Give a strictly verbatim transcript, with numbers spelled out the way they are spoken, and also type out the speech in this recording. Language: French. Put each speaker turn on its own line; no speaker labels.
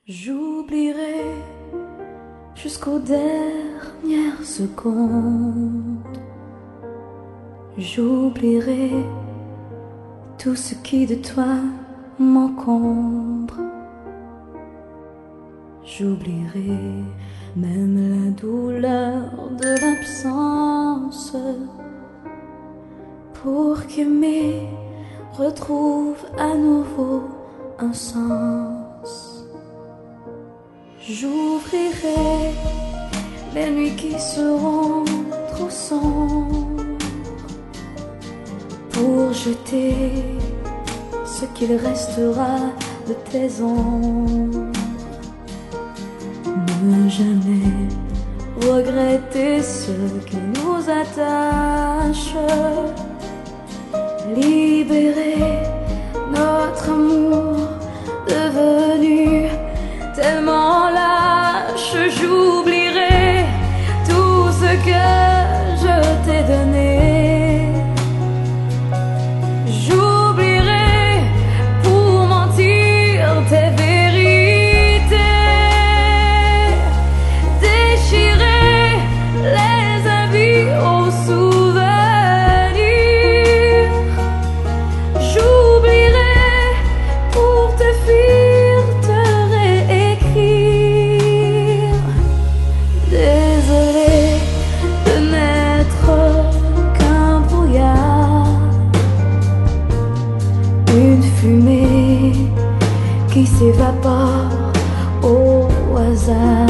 J'oublierai jusqu'aux dernières secondes. J'oublierai tout ce qui de toi m'encombre. J'oublierai même la douleur de l'absence pour qu'aimer retrouve à nouveau un sens. J'ouvrirai les nuits qui seront trop sombres pour jeter ce qu'il restera de tes ombres. Ne jamais regretter ce qui nous attache. Libérer notre amour devenu tellement lâche. J'oublierai tout ce que je t'ai donné. J'oublierai pour mentir tes vérités. Déchirer les habits aux souvenirs. J'oublierai pour te fuir, te réécrire. Désolé de n'être qu'un brouillard, une fumée qui s'évapore au hasard.